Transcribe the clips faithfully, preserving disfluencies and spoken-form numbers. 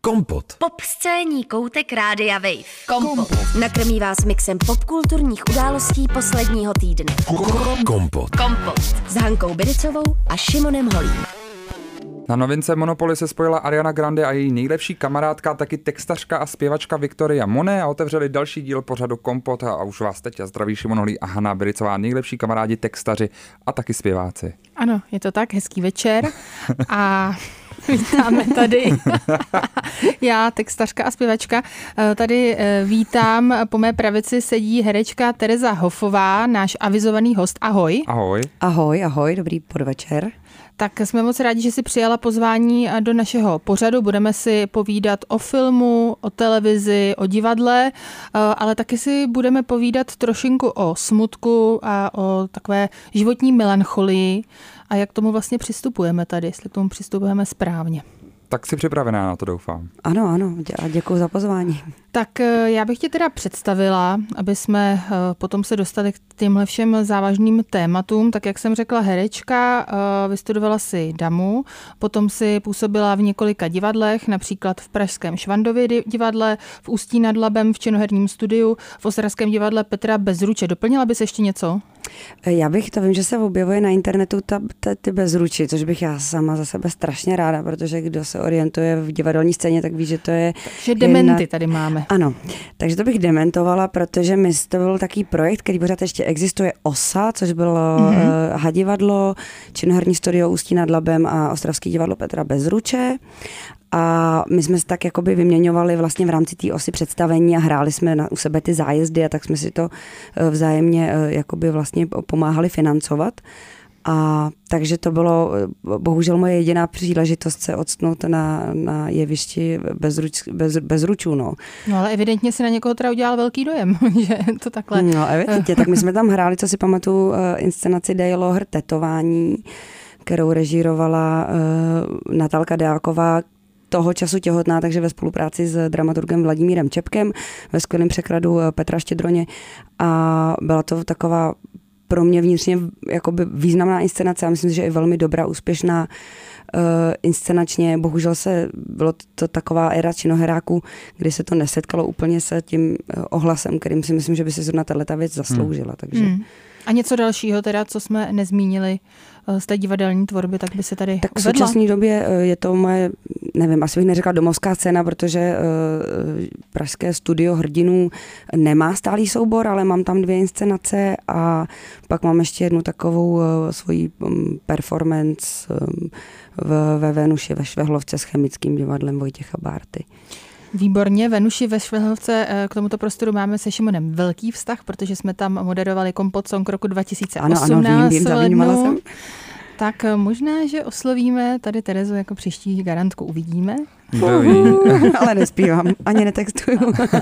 Kompot. Popscénní koutek Rádia Wave. Kompot. Nakrmí vás mixem popkulturních událostí posledního týdne. Kompot. Kompot. S Hankou Bidicovou a Šimonem Holím. Na novince Monopoly se spojila Ariana Grande a její nejlepší kamarádka, taky textařka a zpěvačka Victoria Monet a otevřeli další díl pořadu Kompot a už vás teď a zdraví Šimon Holý a Hana Bidicová, nejlepší kamarádi, textaři a taky zpěváci. Ano, je to tak, hezký večer a vítáme tady, já, textařka a zpěvačka, tady vítám, po mé pravici sedí herečka Tereza Hofová, náš avizovaný host. Ahoj. Ahoj. Ahoj, ahoj, dobrý podvečer. Tak jsme moc rádi, že jsi přijala pozvání do našeho pořadu. Budeme si povídat o filmu, o televizi, o divadle, ale taky si budeme povídat trošinku o smutku a o takové životní melancholii a jak tomu vlastně přistupujeme tady, jestli k tomu přistupujeme správně. Tak jsi připravená na to, doufám. Ano, ano, dě- děkuji za pozvání. Tak já bych tě teda představila, aby jsme potom se dostali k těmhle všem závažným tématům. Tak jak jsem řekla, herečka, vystudovala si damu, potom si působila v několika divadlech, například v pražském Švandově divadle, v Ústí nad Labem v Činoherním studiu, v ostravském divadle Petra Bezruče. Doplnila bys ještě něco? Já bych, to vím, že se objevuje na internetu ta, ta, ty bezruči, což bych já sama za sebe strašně ráda, protože kdo se orientuje v divadelní scéně, tak ví, že to je... Takže dementy tady máme. Ano, takže to bych dementovala, protože my, to byl takový projekt, který pořád ještě existuje, O S A, což bylo mm-hmm. uh, Hadivadlo, Činoherní studio Ústí nad Labem a ostravský divadlo Petra Bezruče. A my jsme se tak jakoby vyměňovali vlastně v rámci té osy představení a hráli jsme na, u sebe ty zájezdy a tak jsme si to vzájemně jakoby vlastně pomáhali financovat. A takže to bylo bohužel moje jediná příležitost se odstnout na, na jevišti bezruč, bez, bezručů. No. no ale evidentně si na někoho teda udělal velký dojem, že to takhle... No evidentně, tak my jsme tam hráli, co si pamatuju, inscenaci Dejlohr Tetování, kterou režírovala uh, Natálka Deáková, toho času těhotná, takže ve spolupráci s dramaturgem Vladimírem Čepkem, ve skvělém překladu Petra Štědroně. A byla to taková pro mě vnitřně jakoby významná inscenace a myslím, že i velmi dobrá, úspěšná uh, inscenačně. Bohužel se bylo to, to taková éra činoheráků, kdy se to nesetkalo úplně se tím uh, ohlasem, kterým si myslím, že by si zrovna tato věc zasloužila. Hmm. Takže... Hmm. A něco dalšího teda, co jsme nezmínili z té divadelní tvorby, tak by se tady tak uvedla? V současné době je to moje, nevím, asi bych neřekla domovská scéna, protože uh, pražské studio Hrdinů nemá stálý soubor, ale mám tam dvě inscenace a pak mám ještě jednu takovou uh, svoji um, performance um, v, ve Venuši ve Švehlovce s chemickým divadlem Vojtěcha Bárty. Výborně, Venuši ve Švehlovce, k tomuto prostoru máme se Šimonem velký vztah, protože jsme tam moderovali Kompot Song roku dva tisíce osmnáct. Ano, ano, vím, vím, zavnímala jsem. Tak možná, že oslovíme tady Terezu jako příští garantku, uvidíme. Uh, ale nespívám, ani netextuju.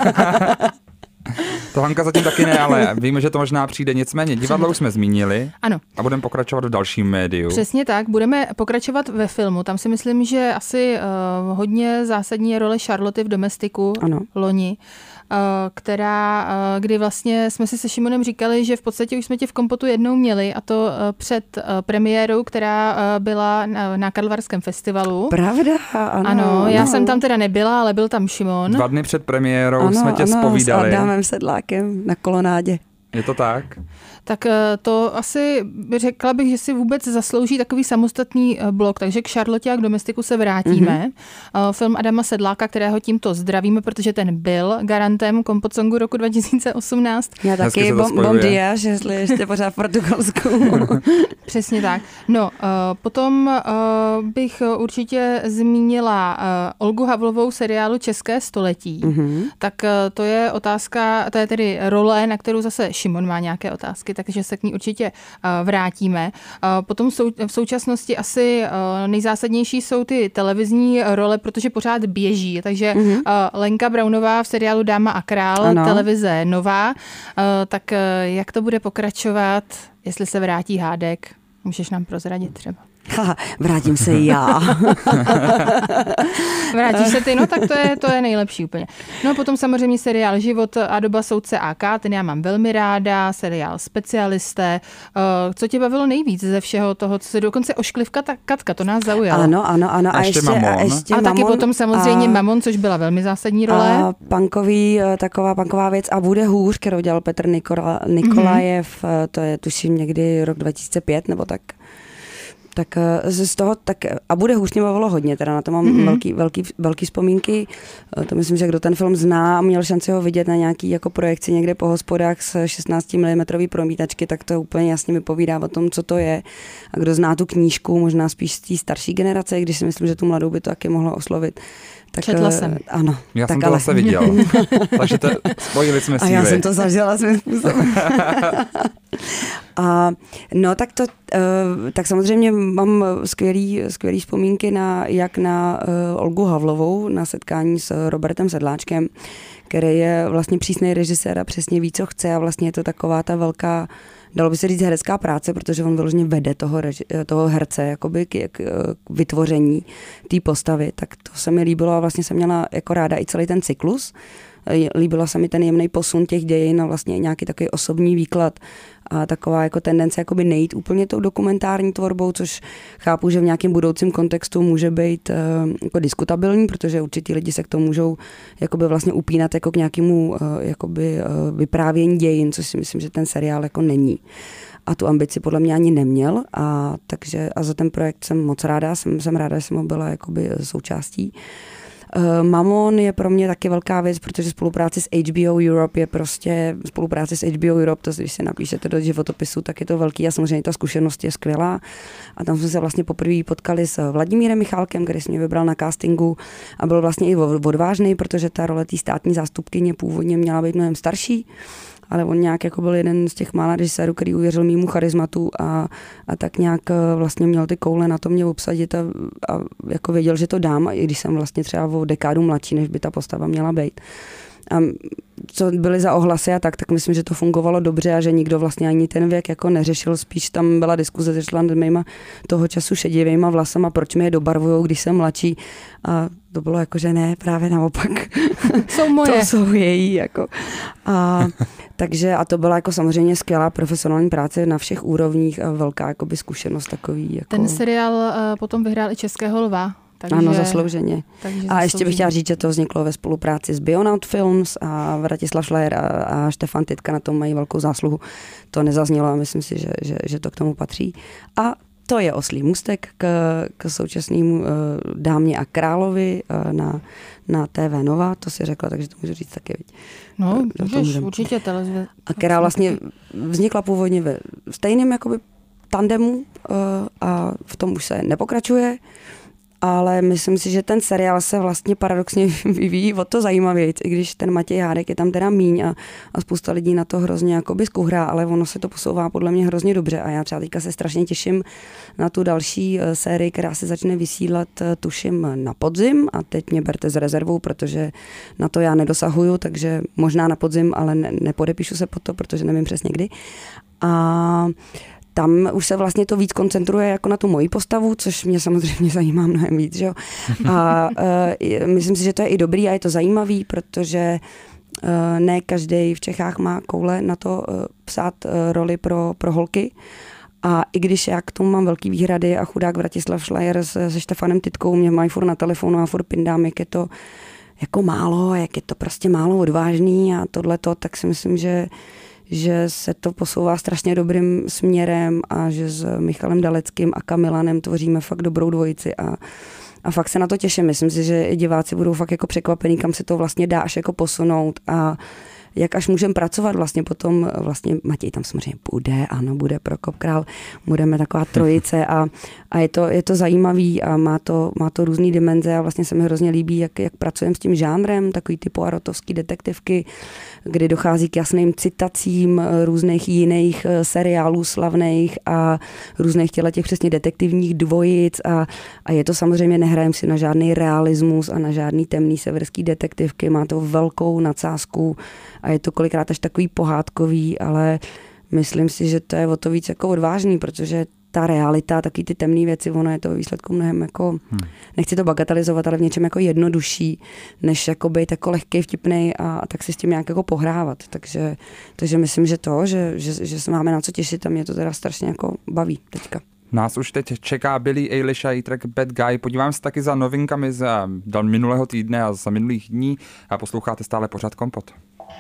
To Hanka zatím taky ne, ale víme, že to možná přijde. Nicméně divadlo už jsme zmínili. Ano. A budeme pokračovat v dalším médiu. Přesně tak, budeme pokračovat ve filmu. Tam si myslím, že asi uh, hodně zásadní je role Charloty v Domestiku, ano. loni, uh, která, uh, kdy vlastně jsme si se Šimonem říkali, že v podstatě už jsme tě v Kompotu jednou měli, a to uh, před uh, premiérou, která uh, byla na, na Karlovarském festivalu. Pravda, ano. Ano, já no. jsem tam teda nebyla, ale byl tam Šimon. Dva dny před premiérou ano, jsme tě ano, zpovídali. S Adamem Sedlákem na kolonádě. Je to tak? Tak to asi řekla bych, že si vůbec zaslouží takový samostatný blok, takže k Charlotě a k Domestiku se vrátíme. Mm-hmm. Film Adama Sedláka, kterého tímto zdravíme, protože ten byl garantem Kompot Songu roku dva tisíce osmnáct. Já taky, bom, bom dia, že jestli ještě pořád v Portugalsku. Přesně tak. No, potom bych určitě zmínila Olgu Havlovou seriálu České století. Mm-hmm. Tak to je otázka, to je tedy role, na kterou zase Šimon má nějaké otázky, takže se k ní určitě vrátíme. Potom v současnosti asi nejzásadnější jsou ty televizní role, protože pořád běží, takže mm-hmm. Lenka Braunová v seriálu Dáma a král, ano. televize Nová, tak jak to bude pokračovat, jestli se vrátí Hádek, můžeš nám prozradit třeba. Haha, vrátím se já. Vrátíš se ty, no tak to je, to je nejlepší úplně. No potom samozřejmě seriál Život a doba soudce á ká, ten já mám velmi ráda, seriál Specialisté. Co tě bavilo nejvíc ze všeho toho, co se dokonce ošklivka ta Katka, to nás zaujalo. Ano, ano, ano. A, a ještě, ještě Mamon. A, ještě a Mamon, taky potom samozřejmě a, Mamon, což byla velmi zásadní role. A punkový, taková punková věc a bude hůř, kterou dělal Petr Nikola, Nikolajev, mm-hmm. to je tuším někdy rok dva tisíce pět nebo tak. Tak z toho, tak a bude hůř, mě bavilo hodně, teda na to mám mm-hmm. velký, velký, velký vzpomínky. To myslím, že kdo ten film zná a měl šanci ho vidět na nějaký jako projekci někde po hospodách s šestnáct milimetrů promítačky, tak to úplně jasně mi povídá o tom, co to je. A kdo zná tu knížku, možná spíš z té starší generace, když si myslím, že tu mladou by to taky mohlo oslovit. Tak, Četla jsem. Ano. Já tak jsem to ale... zase viděl. Takže to, spojili jsme síly. A já jsem to zažila svým způsobem. A no tak to, uh, tak samozřejmě mám skvělý, skvělý vzpomínky na, jak na uh, Olgu Havlovou, na setkání s Robertem Sedláčkem, který je vlastně přísný režisér a přesně ví, co chce a vlastně je to taková ta velká, dalo by se říct herecká práce, protože on vyloženě vede toho, reži, toho herce jakoby k, k, k vytvoření té postavy, tak to se mi líbilo a vlastně jsem měla jako ráda i celý ten cyklus. Líbila se mi ten jemný posun těch dějin a vlastně nějaký takový osobní výklad a taková jako tendence jakoby nejít úplně tou dokumentární tvorbou, což chápu, že v nějakém budoucím kontextu může být uh, jako diskutabilní, protože určitý lidi se k tomu můžou jakoby vlastně upínat jako k nějakému uh, jakoby, uh, vyprávění dějin, což si myslím, že ten seriál jako není. A tu ambici podle mě ani neměl a takže a za ten projekt jsem moc ráda, jsem, jsem ráda, že jsem ho byla jakoby součástí. Mamon je pro mě taky velká věc, protože spolupráce s H B O Europe je prostě, spolupráce s H B O Europe, to když si napíšete do životopisu, tak je to velký a samozřejmě ta zkušenost je skvělá. A tam jsme se vlastně poprvé potkali s Vladimírem Michálkem, který se mě vybral na castingu a byl vlastně i odvážný, protože ta role té státní zástupkyně původně měla být mnohem starší. Ale on nějak jako byl jeden z těch mála režisérů, který uvěřil mému charizmatu a, a tak nějak vlastně měl ty koule na to mě obsadit a, a jako věděl, že to dám, i když jsem vlastně třeba o dekádu mladší, než by ta postava měla být. A co byly za ohlasy a tak, tak myslím, že to fungovalo dobře a že nikdo vlastně ani ten věk jako neřešil, spíš tam byla diskuze se členy toho času šedivýma vlasama, proč mi je dobarvujou, když jsem mladší a to bylo jako, že ne, právě naopak. Jsou moje. To jsou její, jako. A, takže, a to byla jako samozřejmě skvělá profesionální práce na všech úrovních a velká jakoby zkušenost takový. Jako... Ten seriál uh, potom vyhrál i Českého lva. Takže, ano, zaslouženě. Takže a zaslouženě. ještě bych chtěla říct, že to vzniklo ve spolupráci s Bionaut Films a Vratislav Šlajer a, a Štefan Tytka na tom mají velkou zásluhu. To nezaznělo a myslím si, že, že, že to k tomu patří. A to je oslý můstek k, k současnému uh, dámě a královi uh, na, na T V Nova, to si řekla, takže to můžu říct taky. No, můžeš, určitě televize. A která vlastně vznikla původně ve stejném jakoby tandemu uh, a v tom už se nepokračuje. Ale myslím si, že ten seriál se vlastně paradoxně vyvíjí o to zajímavějc, i když ten Matěj Hádek je tam teda míň a, a spousta lidí na to hrozně jakoby zkuhrá, ale ono se to posouvá podle mě hrozně dobře a já třeba teďka se strašně těším na tu další sérii, která se začne vysílat tuším na podzim a teď mě berte s rezervou, protože na to já nedosahuju, takže možná na podzim, ale ne, nepodepíšu se pod to, protože nevím přesně kdy. A tam už se vlastně to víc koncentruje jako na tu moji postavu, což mě samozřejmě zajímá mnohem víc. Že jo? A uh, myslím si, že to je i dobrý a je to zajímavý, protože uh, ne každý v Čechách má koule na to uh, psát uh, roli pro, pro holky. A i když já k tomu mám velký výhrady a chudák Vratislav Šlajer se, se Štefanem Tytkou mě mají furt na telefonu a furt pindám, jak je to jako málo, jak je to prostě málo odvážný a tohleto, tak si myslím, že že se to posouvá strašně dobrým směrem a že s Michalem Daleckým a Kamilanem tvoříme fakt dobrou dvojici a, a fakt se na to těším. Myslím si, že i diváci budou fakt jako překvapení, kam se to vlastně dá až jako posunout a jak až můžeme pracovat vlastně potom, vlastně Matěj tam samozřejmě bude, ano, bude Prokop Král, budeme taková trojice a, a je to, je to zajímavý a má to, má to různý dimenze a vlastně se mi hrozně líbí, jak, jak pracujeme s tím žánrem, takový ty poirotovský detektivky, kdy dochází k jasným citacím různých jiných seriálů slavných a různých těle těch přesně detektivních dvojic a, a je to samozřejmě, nehrajeme si na žádný realismus a na žádný temný severský detektivky, má to velkou nadsázku a je to kolikrát až takový pohádkový, ale myslím si, že to je o to víc jako odvážný, protože ta realita, taky ty temné věci, ono je to výsledku mnohem jako, hmm. nechci to bagatelizovat, ale v něčem jako jednodušší, než jako být jako lehký, vtipnej a, a tak si s tím nějak jako pohrávat. Takže, takže myslím, že to, že, že, že se máme na co těšit a mě to teda strašně jako baví teďka. Nás už teď čeká Billie Eilish a její track Bad Guy. Podívám se taky za novinkami z minulého týdne a za minulých dní a posloucháte stále pořád Kompot.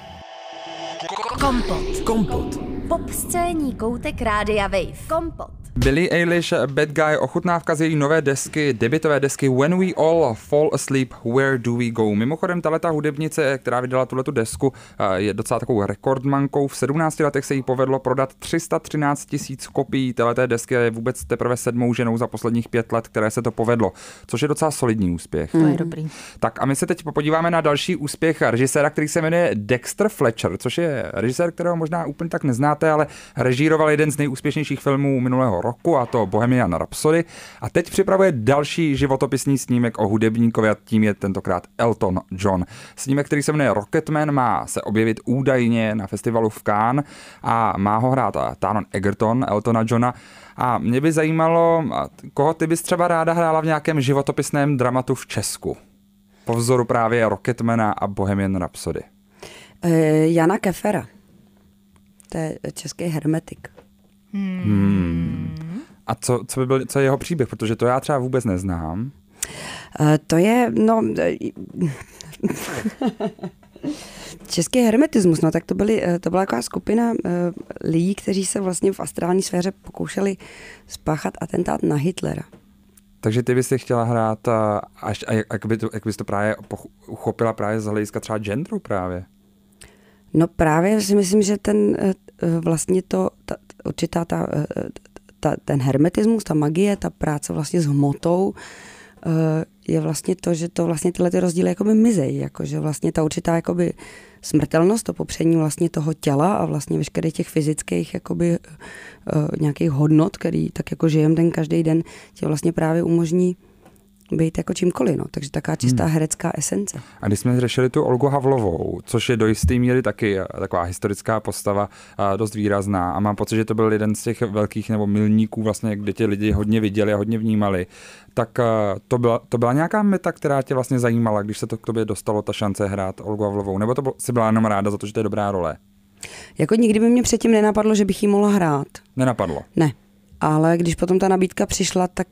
Kompot. Kompot. Pop scéní koutek Rádia Wave. Kompot. Billie Eilish, Bad Guy, ochutnávka z její nové desky, debutové desky When We All Fall Asleep, Where Do We Go. Mimochodem, tahleta hudebnice, která vydala tuhletu desku, je docela takovou rekordmankou. V sedmnácti letech se jí povedlo prodat tři sta třináct tisíc kopií téhleté desky a je vůbec teprve sedmou ženou za posledních pět let, které se to povedlo, což je docela solidní úspěch. To je dobrý. Tak a my se teď podíváme na další úspěch režiséra, který se jmenuje Dexter Fletcher, což je režisér, kterého možná úplně tak neznáte, ale režíroval jeden z nejúspěšnějších filmů minulého roku, a to Bohemian Rhapsody. A teď připravuje další životopisný snímek o hudebníkovi a tím je tentokrát Elton John. Snímek, který se jmenuje Rocketman, má se objevit údajně na festivalu v Cannes a má ho hrát Taron Egerton, Eltona Johna. A mě by zajímalo, koho ty bys třeba ráda hrála v nějakém životopisném dramatu v Česku. Po vzoru právě Rocketmana a Bohemian Rhapsody. Uh, Jana Kefera. To je český hermetik. Hmm. Hmm. A co, co by byl, co je jeho příběh? Protože to já třeba vůbec neznám. Uh, to je, no... Český hermetismus, no tak to, byly, to byla taková skupina uh, lidí, kteří se vlastně v astrální sféře pokoušeli spáchat atentát na Hitlera. Takže ty bys si chtěla hrát a, až, a jak, jak, by to, jak bys to právě uchopila právě z hlediska třeba genderu právě? No právě si myslím, že ten vlastně to, ta, určitá ta, ta, ten hermetismus, ta magie, ta práce vlastně s hmotou je vlastně to, že to vlastně tyhle ty rozdíly jakoby mizejí, jakože vlastně ta určitá jakoby smrtelnost, to popření vlastně toho těla a vlastně veškerých těch fyzických jakoby nějakých hodnot, který tak jako žijem den každý den, tě vlastně právě umožní být jako čímkoliv, no. Takže taká čistá hmm. herecká esence. A když jsme řešili tu Olgu Havlovou, což je do jisté míry taky taková historická postava, dost výrazná a mám pocit, že to byl jeden z těch velkých nebo milníků vlastně, kde tě lidi hodně viděli a hodně vnímali, tak to byla, to byla nějaká meta, která tě vlastně zajímala, když se to k tobě dostalo ta šance hrát Olgu Havlovou, nebo to si byla jenom ráda za to, že to je dobrá role? Jako nikdy by mě předtím nenapadlo, že bych jí mohla hrát. Nenapadlo? Ne, ale když potom ta nabídka přišla, tak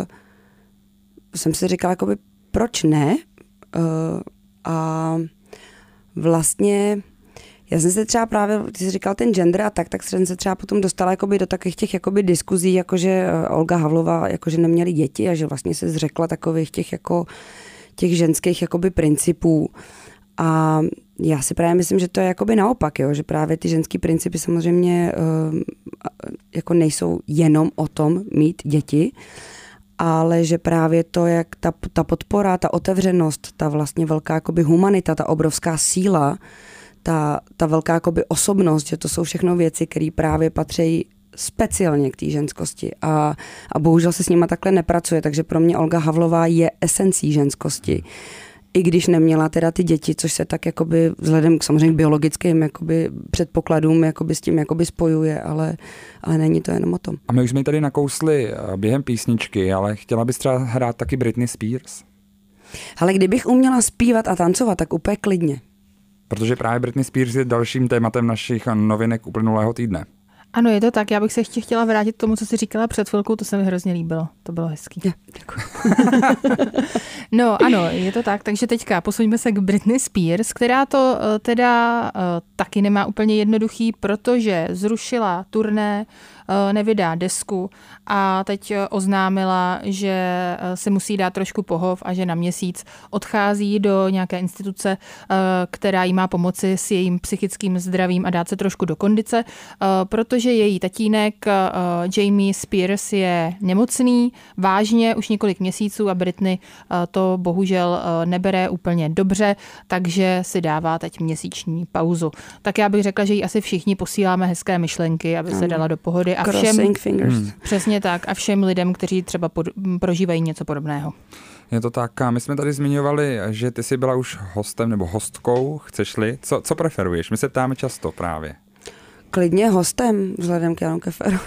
jsem si říkala, jakoby, proč ne? Uh, a vlastně, já jsem se třeba právě, ty jsi říkal ten gender a tak, tak jsem se třeba potom dostala jakoby, do takových těch jakoby, diskuzí, jakože Olga Havlová, jakože neměli děti a že vlastně se zřekla takových těch, jako, těch ženských jakoby, principů. A já si právě myslím, že to je jakoby naopak, jo? Že právě ty ženský principy samozřejmě uh, jako nejsou jenom o tom mít děti, ale že právě to, jak ta, ta podpora, ta otevřenost, ta vlastně velká jakoby humanita, ta obrovská síla, ta, ta velká jakoby osobnost, že to jsou všechno věci, které právě patří speciálně k té ženskosti a, a bohužel se s nima takhle nepracuje, takže pro mě Olga Havlová je esencí ženskosti. I když neměla teda ty děti, což se tak jakoby vzhledem k samozřejmě biologickým jakoby předpokladům jakoby s tím jakoby spojuje, ale, ale není to jenom o tom. A my už jsme tady nakousli během písničky, ale chtěla bys třeba hrát taky Britney Spears? Ale kdybych uměla zpívat a tancovat, tak úplně klidně. Protože právě Britney Spears je dalším tématem našich novinek uplynulého týdne. Ano, je to tak. Já bych se ještě chtěla vrátit k tomu, co jsi říkala před chvilkou, to se mi hrozně líbilo. To bylo hezký. Ja, děkuji. No ano, je to tak. Takže teďka posuňme se k Britney Spears, která to uh, teda uh, taky nemá úplně jednoduchý, protože zrušila turné, uh, nevydá desku a teď uh, oznámila, že uh, se musí dát trošku pohov a že na měsíc odchází do nějaké instituce, uh, která jí má pomoci s jejím psychickým zdravím a dát se trošku do kondice, uh, protože že její tatínek uh, Jamie Spears je nemocný vážně už několik měsíců a Britney uh, to bohužel uh, nebere úplně dobře, takže si dává teď měsíční pauzu. Tak já bych řekla, že jí asi všichni posíláme hezké myšlenky, aby se dala do pohody. A všem, hmm. přesně tak, a všem lidem, kteří třeba pod, prožívají něco podobného. Je to tak. A my jsme tady zmiňovali, že ty jsi byla už hostem nebo hostkou, chceš-li. Co, co preferuješ? My se ptáme často právě. klidně hostem, vzhledem k Janu Keferovi.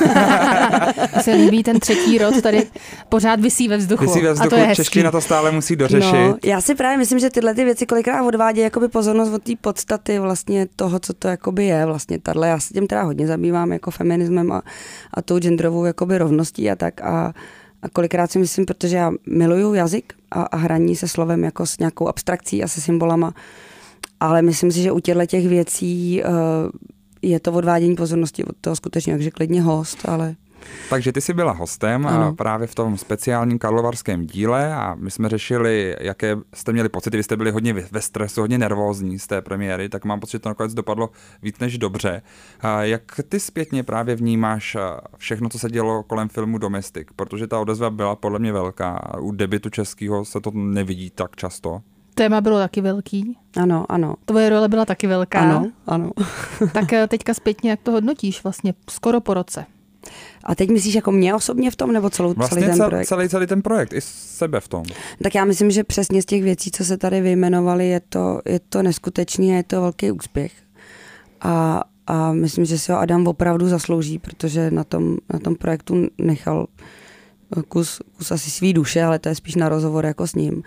Se líbí ten třetí rod, tady pořád visí ve vzduchu. Visí ve vzduchu, a to je čeština to stále musí dořešit. No, já si právě myslím, že tyhle ty věci kolikrát odvádějí jakoby pozornost od té podstaty vlastně toho, co to jakoby je vlastně tahle. Já se tím teda hodně zabývám jako feminismem a, a tou genderovou jakoby rovností a tak a, a kolikrát si myslím, protože já miluju jazyk a, a hraní se slovem jako s nějakou abstrakcí a se symbolama, ale myslím si, že u těchto těch věcí uh, je to odvádění pozornosti od toho skutečně, takže klidně host, ale... Takže ty jsi byla hostem a právě v tom speciálním karlovarském díle a my jsme řešili, jaké jste měli pocity, vy jste byli hodně ve stresu, hodně nervózní z té premiéry, tak mám pocit, že to nakonec dopadlo víc než dobře. A jak ty zpětně právě vnímáš všechno, co se dělo kolem filmu Domestic, protože ta odezva byla podle mě velká, u debutu českého se to nevidí tak často. Téma bylo taky velký. Ano, ano. Tvoje role byla taky velká. Ano, ano. Tak teďka zpětně, jak to hodnotíš vlastně skoro po roce? A teď myslíš jako mě osobně v tom, nebo celou, vlastně celý ten cel, projekt? Celý, celý ten projekt, i sebe v tom. Tak já myslím, že přesně z těch věcí, co se tady vyjmenovali, je to, je to neskutečný a je to velký úspěch. A, a myslím, že si ho Adam opravdu zaslouží, protože na tom, na tom projektu nechal kus, kus asi svý duše, ale to je spíš na rozhovor jako s ním.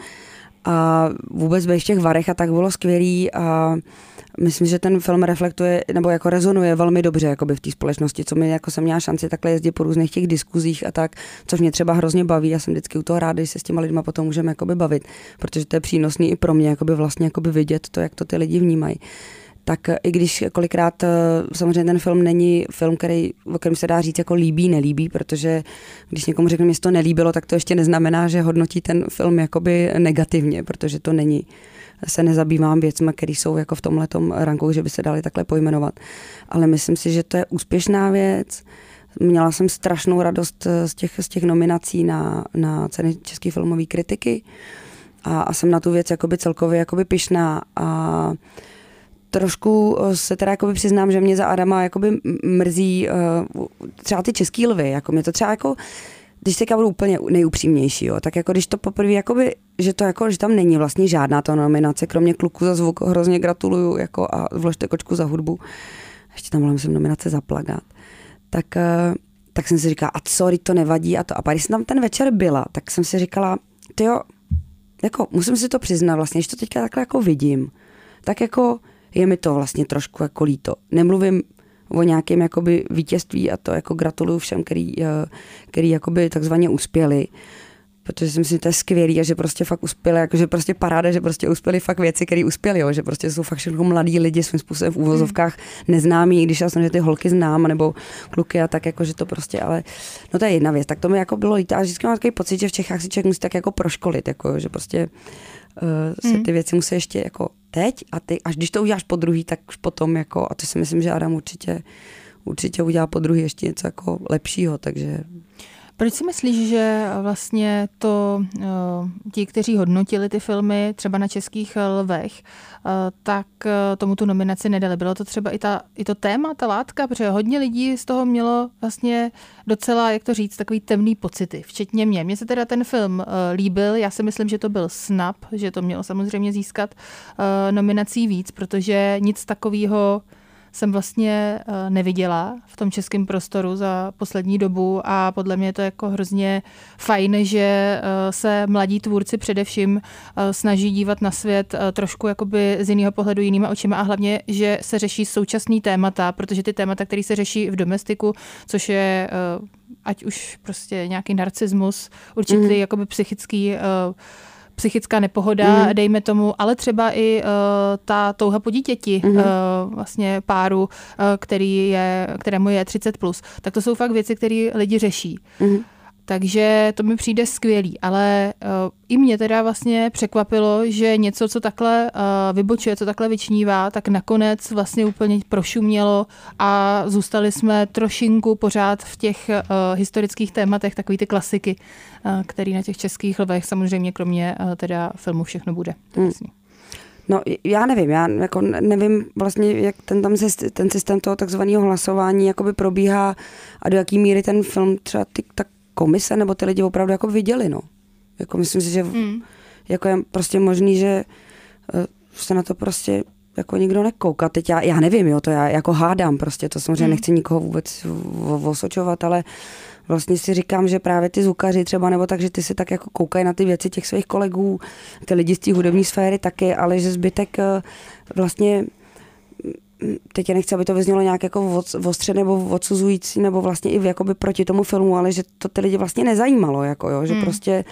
A vůbec v těch varech a tak bylo skvělý a myslím, že ten film reflektuje, nebo jako rezonuje velmi dobře jakoby v té společnosti, co mi jako jsem měla šanci takhle jezdit po různých těch diskuzích a tak, což mě třeba hrozně baví. Já jsem vždycky u toho ráda, když se s těma lidma potom můžeme jakoby bavit, protože to je přínosný i pro mě jakoby vlastně jakoby vidět to, jak to ty lidi vnímají. Tak i když kolikrát samozřejmě ten film není film, který, o kterém se dá říct jako líbí, nelíbí, protože když někomu řekne, že to nelíbilo, tak to ještě neznamená, že hodnotí ten film jakoby negativně, protože to není. Se nezabývám věcmi, které jsou jako v tomhletom ranku, že by se dali takhle pojmenovat. Ale myslím si, že to je úspěšná věc. Měla jsem strašnou radost z těch, z těch nominací na, na ceny české filmové kritiky a, a jsem na tu věc jakoby celkově jakoby pyšná a trošku se teda jakoby přiznám, že mě za Adama jakoby mrzí uh, třeba ty český lvy, jako mě to třeba jako, když teďka budu úplně nejupřímnější, jo, tak jako když to poprvé, jakoby, že to jako, že tam není vlastně žádná ta nominace, kromě Kluku za zvuk, hrozně gratuluju, jako a Vložte kočku za hudbu, ještě tam byla myslím nominace za plagát, tak, uh, tak jsem si říkala, a co, to nevadí a to, a pak když jsem tam ten večer byla, tak jsem si říkala, tyjo, jako musím si to přiznat vlastně, když to teďka takhle jako vidím, tak jako je mi to vlastně trošku jako líto. Nemluvím o nějakém jakoby vítězství a to jako gratuluju všem, který, který jakoby takzvaně uspěli, protože si myslím, že to je skvělý a že prostě fakt uspěli, jakože prostě paráda, že prostě uspěli fakt věci, které uspěli, jo, že prostě jsou fakt všechno mladí lidi svým způsobem v úvozovkách neznámí, když já jsem, že ty holky znám, nebo kluky a tak jako, že to prostě, ale no to je jedna věc, tak to mi jako bylo líto a vždycky mám takový pocit, že v Čechách si člověk musí tak jako proškolit, jako, že prostě uh, se ty věci musí ještě jako teď a ty, až když to uděláš po druhý, tak už potom jako, a to si myslím, že Adam určitě, určitě udělá po druhý ještě něco jako lepšího, takže... Proč si myslíš, že vlastně to ti, kteří hodnotili ty filmy třeba na Českých lvech, tak tomu tu nominaci nedali? Bylo to třeba i, ta, i to téma, ta látka, protože hodně lidí z toho mělo vlastně docela, jak to říct, takový temný pocity, včetně mě. Mně se teda ten film líbil, já si myslím, že to byl snap, že to mělo samozřejmě získat nominací víc, protože nic takového jsem vlastně neviděla v tom českém prostoru za poslední dobu a podle mě je to jako hrozně fajn, že se mladí tvůrci především snaží dívat na svět trošku jakoby z jiného pohledu, jinýma očima a hlavně, že se řeší současný témata, protože ty témata, které se řeší v Domestiku, což je ať už prostě nějaký narcismus, určitý mm. jakoby psychický psychická nepohoda, mm. dejme tomu, ale třeba i uh, ta touha po dítěti, mm. uh, vlastně páru, uh, který je, kterému je třicet plus. Tak to jsou fakt věci, které lidi řeší. Mm. Takže to mi přijde skvělý, ale uh, i mě teda vlastně překvapilo, že něco, co takhle uh, vybočuje, co takhle vyčnívá, tak nakonec vlastně úplně prošumělo a zůstali jsme trošinku pořád v těch uh, historických tématech, takový ty klasiky, uh, který na těch českých lvech samozřejmě kromě uh, teda filmu všechno bude. Hmm. No já nevím, já jako nevím vlastně, jak ten, tam ten systém toho takzvaného hlasování jakoby probíhá a do jaký míry ten film třeba ty, tak komise nebo ty lidi opravdu jako viděli, no. Jako myslím si, že mm. jako je prostě možný, že se na to prostě jako nikdo nekouká. Teď já, já nevím, jo, to já jako hádám prostě, to samozřejmě hmm. nechci nikoho vůbec osočovat, ale vlastně si říkám, že právě ty zvukaři třeba, nebo tak, že ty si tak jako koukají na ty věci těch svých kolegů, ty lidi z té hudební sféry taky, ale že zbytek vlastně, teď já nechci, aby to vyznělo nějak jako ostře nebo odsuzující, nebo vlastně i jakoby proti tomu filmu, ale že to ty lidi vlastně nezajímalo, jako jo, že hmm. prostě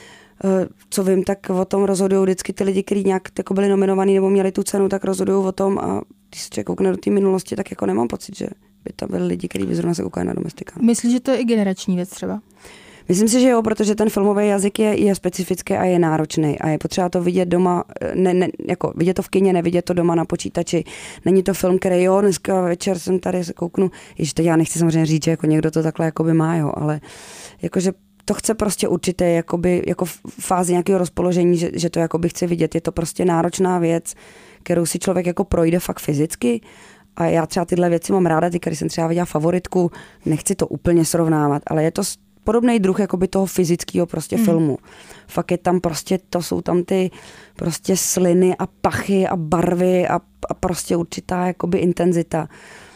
co vím, tak o tom rozhodují vždycky ty lidi, kteří nějak jako byli nominovaní nebo měli tu cenu, tak rozhodují o tom a když se člověk koukne do té minulosti, tak jako nemám pocit, že by tam byli lidi, kteří by zrovna se koukali na Domestika. Myslíš, že to je i generační věc třeba? Myslím si, že jo, protože ten filmový jazyk je, je specifický a je náročný a je potřeba to vidět doma, ne, ne, jako vidět to v kině, nevidět to doma na počítači. Není to film, který jo, dneska večer jsem tady se kouknu, již to já nechci samozřejmě říct, že jako někdo to takhle jakoby má, jo, ale jakože to chce prostě určité jakoby, jako fázi nějakého rozpoložení, že, že to jakoby chce vidět. Je to prostě náročná věc, kterou si člověk jako projde fakt fyzicky. A já třeba tyhle věci mám ráda, ty, když jsem třeba viděla Favoritku, nechci to úplně srovnávat, ale je to podobný druh jakoby toho fyzického prostě mm. filmu. Fakt je tam prostě, to jsou tam ty prostě sliny a pachy a barvy a, a prostě určitá jakoby intenzita.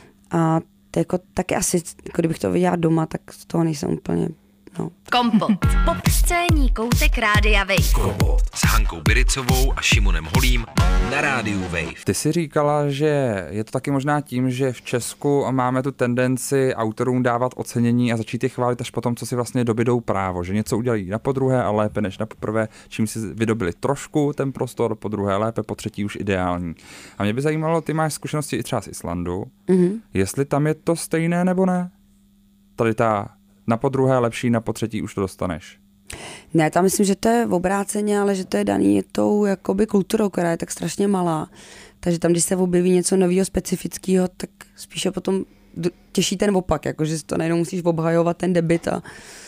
A to jako taky asi, jako kdybych to viděla doma, tak z toho nejsem úplně... No. Kompot. Popscénní koutek Rádia Wave. Kompot s Hankou Biricovou a Šimonem Holím na Rádiu Wave. Ty jsi říkala, že je to taky možná tím, že v Česku máme tu tendenci autorům dávat ocenění a začít je chválit až potom, co si vlastně dobydou právo. Že něco udělají na podruhé a lépe než na poprvé, čím si vydobili trošku ten prostor, po druhé lépe, po třetí už ideální. A mě by zajímalo, ty máš zkušenosti i třeba z Islandu, mm-hmm. jestli tam je to stejné nebo ne? Tady ta na podruhé lepší, na potřetí už to dostaneš. Ne, tam myslím, že to je v obráceně, ale že to je daný tou jakoby kulturou, která je tak strašně malá. Takže tam, když se objeví něco nového, specifického, tak spíše potom těší ten opak, jakože to najednou musíš obhajovat ten debit a,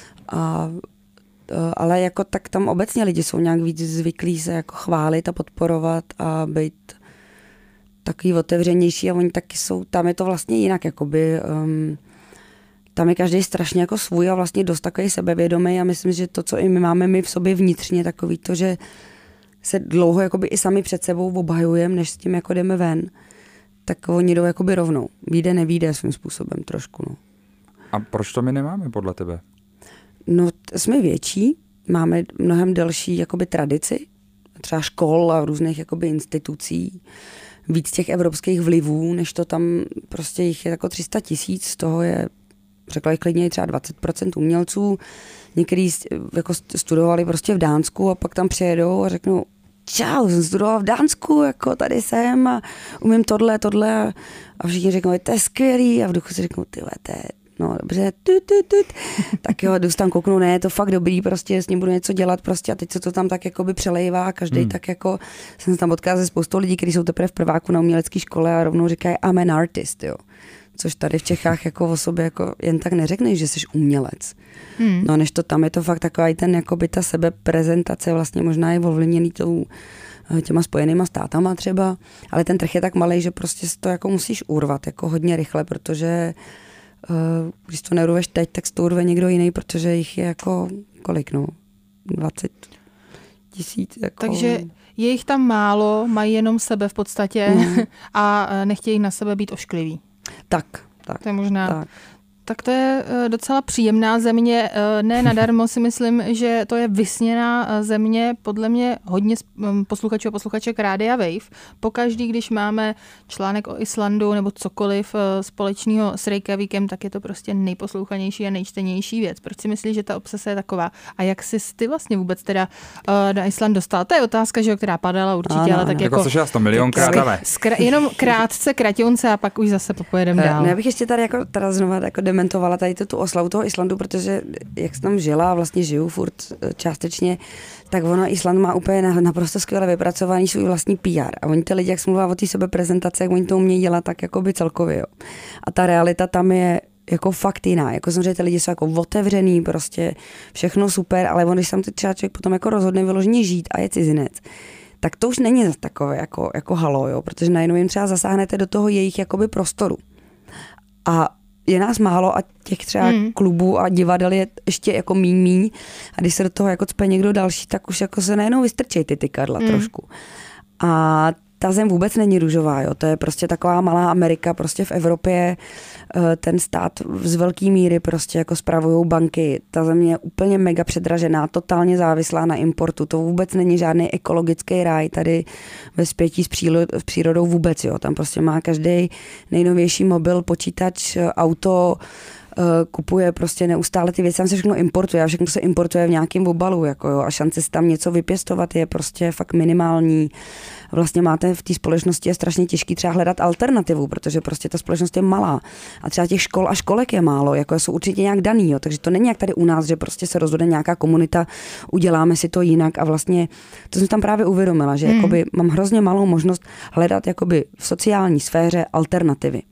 a ale jako tak tam obecně lidi jsou nějak víc zvyklí se jako chválit a podporovat a být takový otevřenější a oni taky jsou, tam je to vlastně jinak, jakoby um, tam je každý strašně jako svůj a vlastně dost takový sebevědomý a myslím, že to, co i my máme my v sobě vnitřně, takový to, že se dlouho jakoby i sami před sebou obhajujeme, než s tím jako jdeme ven, tak oni jdou jakoby rovnou. Výjde, nevíde svým způsobem trošku. No. A proč to my nemáme podle tebe? No, jsme větší, máme mnohem delší jakoby tradici, třeba škol a různých jakoby institucí, víc těch evropských vlivů, než to tam prostě jich je jako tři sta tisíc, z toho je řekla bych klidně třeba dvacet procent umělců, některý jako studovali prostě v Dánsku a pak tam přijedou a řeknou čau, jsem studoval v Dánsku, jako tady jsem a umím tohle, tohle a všichni řeknou, to je skvělý a v duchu si řeknou, tyhle, to je, no dobře, tut, tut, tut. Tak jo, jdu tam kouknu, ne, je to fakt dobrý, prostě s ním budu něco dělat prostě a teď se to tam tak jakoby přelejvá, každý hmm. tak jako, jsem se tam potkala se spoustou lidí, kteří jsou teprve v prváku na umělecké škole a rovnou říkají, I'm an artist, jo. Což tady v Čechách jako o sobě jako jen tak neřekneš, že jsi umělec. Hmm. No než to tam je to fakt taková i ten jakoby ta sebeprezentace vlastně možná je ovlivněný tou, těma spojenýma státama třeba, ale ten trh je tak malej, že prostě to jako musíš urvat jako hodně rychle, protože uh, když to neurveš teď, tak to urve někdo jiný, protože jich je jako kolik, no, dvacet tisíc. Jako... Takže je jich tam málo, mají jenom sebe v podstatě hmm. a nechtějí na sebe být oškliví. Tak, tak. To je možná... Tak. Tak to je docela příjemná země. Ne nadarmo si myslím, že to je vysněná země, podle mě hodně posluchačů a posluchaček Rádia Wave. Pokaždý, když máme článek o Islandu nebo cokoliv společného s Reykjavíkem, tak je to prostě nejposlouchanější a nejčtenější věc. Proč si myslíš, že ta obsese je taková? A jak jsi ty vlastně vůbec teda na Island dostal? To je otázka, že, která padala určitě, ano, ale tak ano. jako... Jako slyšela jsi to milionkrát, ale... Skra- jenom krátce, kratěunce a pak už zase popojedeme dál. No, já bych ještě tady jako teda znova jako dementovala tady tu oslavu toho Islandu, protože jak jsem tam žila a vlastně žiju furt částečně, tak ono Island má úplně naprosto skvěle vypracovaný svůj vlastní P R. A oni ty lidi, jak jsem mluvila o té sebeprezentaci, jak oni to umějí dělat, tak jako by celkově. Jo. A ta realita tam je jako fakt jiná. Jako samozřejmě ty lidi jsou jako otevřený, prostě všechno super, ale on, když tam třeba člověk potom jako rozhodne vyloženě žít a je cizinec, tak to už není zase takové jako, jako halo, jo, protože najednou jim třeba zasáhnete do toho jejich jakoby prostoru. A je nás málo a těch třeba hmm. klubů a divadel je ještě jako míň míň a když se do toho jako cpe někdo další, tak už jako se najednou vystrčej ty tykadla hmm. trošku. A ta zem vůbec není růžová, jo. To je prostě taková malá Amerika, prostě v Evropě ten stát z velké míry prostě jako spravujou banky. Ta země je úplně mega předražená, totálně závislá na importu. To vůbec není žádný ekologický ráj tady ve spětí s přírodou vůbec, jo. Tam prostě má každý nejnovější mobil, počítač, auto, kupuje prostě neustále ty věci, tam se všechno importuje a všechno se importuje v nějakém obalu, jako jo, a šance si tam něco vypěstovat je prostě fakt minimální. Vlastně máte v té společnosti je strašně těžký třeba hledat alternativu, protože prostě ta společnost je malá a třeba těch škol a školek je málo, jako jsou určitě nějak daný, jo, takže to není jak tady u nás, že prostě se rozhodne nějaká komunita, uděláme si to jinak a vlastně to jsem tam právě uvědomila, že hmm. jakoby mám hrozně malou možnost hledat jakoby v sociální sféře alternativy.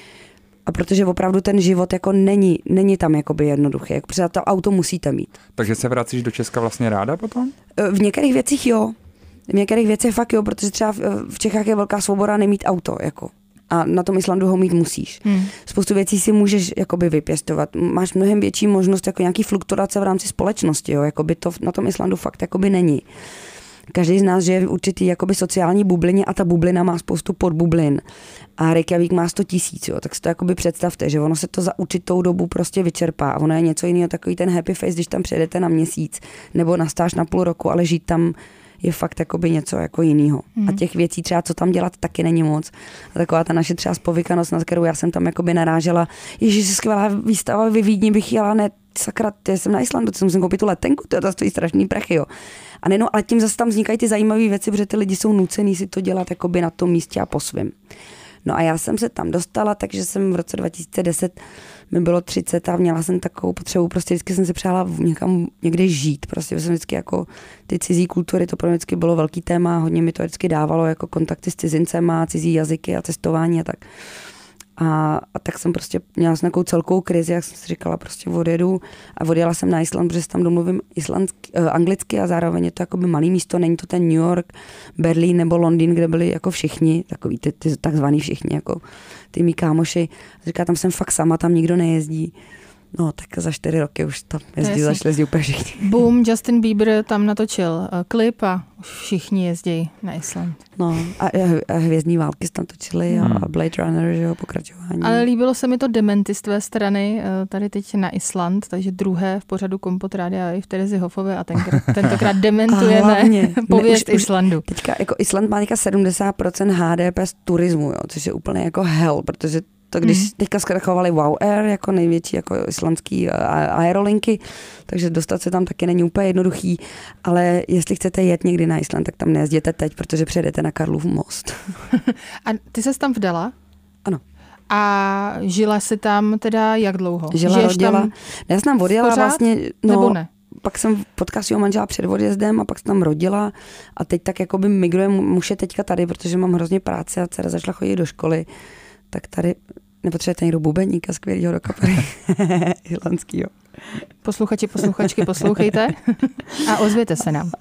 A protože opravdu ten život jako není, není tam jakoby jednoduchý, jako protože to auto musíte mít. Takže se vracíš do Česka vlastně ráda potom? V některých věcích jo. V některých věcech fakt jo, protože třeba v Čechách je velká svoboda nemít auto, jako. A na tom Islandu ho mít musíš. Hmm. Spoustu věcí si můžeš jakoby vypěstovat. Máš mnohem větší možnost jako nějaký fluktuace v rámci společnosti, jo. Jakoby to na tom Islandu fakt jakoby není. Každý z nás žije v určitý jakoby sociální bublině a ta bublina má spoustu podbublin. A Reykjavík má sto tisíc, jo, tak si to jakoby představte, že ono se to za určitou dobu prostě vyčerpá. A ono je něco jiného, takový ten happy face, když tam přijedete na měsíc nebo na stáž na půl roku, ale žít tam je fakt jakoby něco jako jiného. Hmm. A těch věcí třeba, co tam dělat, taky není moc. A taková ta naše třeba spovykanost, na kterou já jsem tam jakoby narážela, ježiš, skvělá výstava ve Vídni, bych jela, ne, sakra, já jsem na Islandu, co musím koupit tu letenku, to, to stojí strašný prachy, jo. A nejenom, ale tím zase tam vznikají ty zajímavé věci, protože ty lidi jsou nucený si to dělat jakoby na tom místě a po svém. No a já jsem se tam dostala, takže jsem v roce dva tisíce deset mi bylo třicet a měla jsem takovou potřebu, prostě vždycky jsem se přála někam někde žít, prostě jsem vždycky jako ty cizí kultury, to pro mě vždycky bylo velký téma, hodně mi to vždycky dávalo jako kontakty s cizincema, cizí jazyky a cestování a tak. A, a tak jsem prostě měla jsem takovou celkovou krizi, jak jsem si říkala, prostě odjedu a odjela jsem na Island, protože tam domluvím islandsky, eh, anglicky a zároveň je to jakoby malý místo, není to ten New York, Berlín nebo Londýn, kde byli jako všichni, takový ty, ty takzvaný všichni, jako ty mý kámoši. Říká, tam jsem fakt sama, tam nikdo nejezdí. No, tak za čtyři roky už tam jezdí, začali jezdí úplně všichni. Boom, Justin Bieber tam natočil uh, klip a už všichni jezdí na Island. No, a, a Hvězdní války tam točili hmm. a Blade Runner, že jo, pokračování. Ale líbilo se mi to dementy z tvé strany, uh, tady teď na Island, takže druhé v pořadu Kompot Rádia v Terezy Hofové a tenkrát, tentokrát dementujeme pověst ne, už, Islandu. Už teďka, jako Island má teďka sedmdesát procent H D P z turismu, jo, což je úplně jako hell, protože to když mm. teďka zkrachovali Wow Air jako největší jako islandský aerolinky, takže dostat se tam taky není úplně jednoduchý, ale jestli chcete jet někdy na Island, tak tam nejezděte teď, protože přejdete na Karlův most. A ty ses tam vdala? Ano. A žila jsi tam teda jak dlouho? Žila, Žiješ rodila. Tam Já jsem tam odjela pořád, vlastně, no, nebo ne? Pak jsem potkala svého manžela před odjezdem a pak jsem tam rodila a teď tak jakoby migruje, muž je teďka tady, protože mám hrozně práce a dcera začala chodit do školy, tak tady nepotřebujete někdo bubeníka skvělýho do kapely islandskýho. Posluchači, posluchačky, poslouchejte a ozvěte se nám.